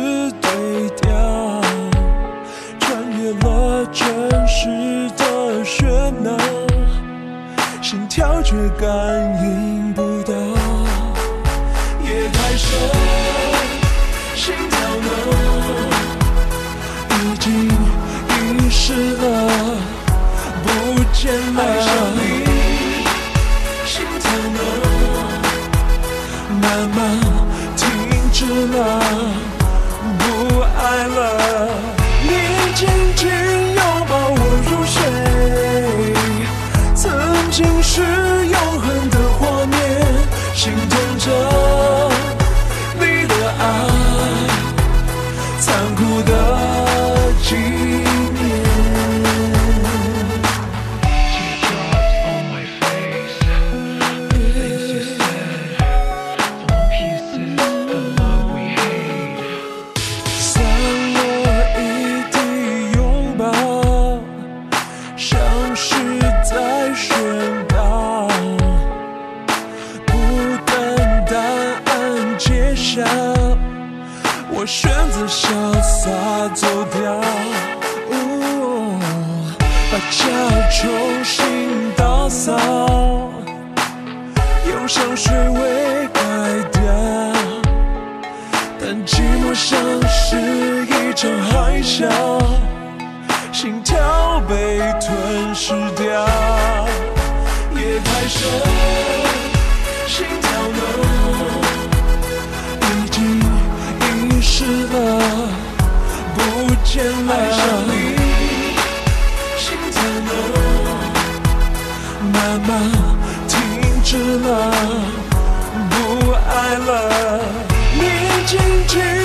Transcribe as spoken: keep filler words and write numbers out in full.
对调，穿越了城市的喧闹，心跳却感应不到。夜太深，心跳呢，已经遗失了，不见了。爱上你，心跳呢，慢慢停止了，不爱了。你紧紧拥抱我入睡，曾经是永恒的画面，心痛着你的爱，残酷的纪念。我选择潇洒走掉，哦，把家重新打扫，用香水味改掉，但寂寞像是一场海啸，心跳被吞噬掉。夜太深，心跳呢，已经遗失了，不见了。爱上你，心跳呢，慢慢停止了，不爱了。你紧紧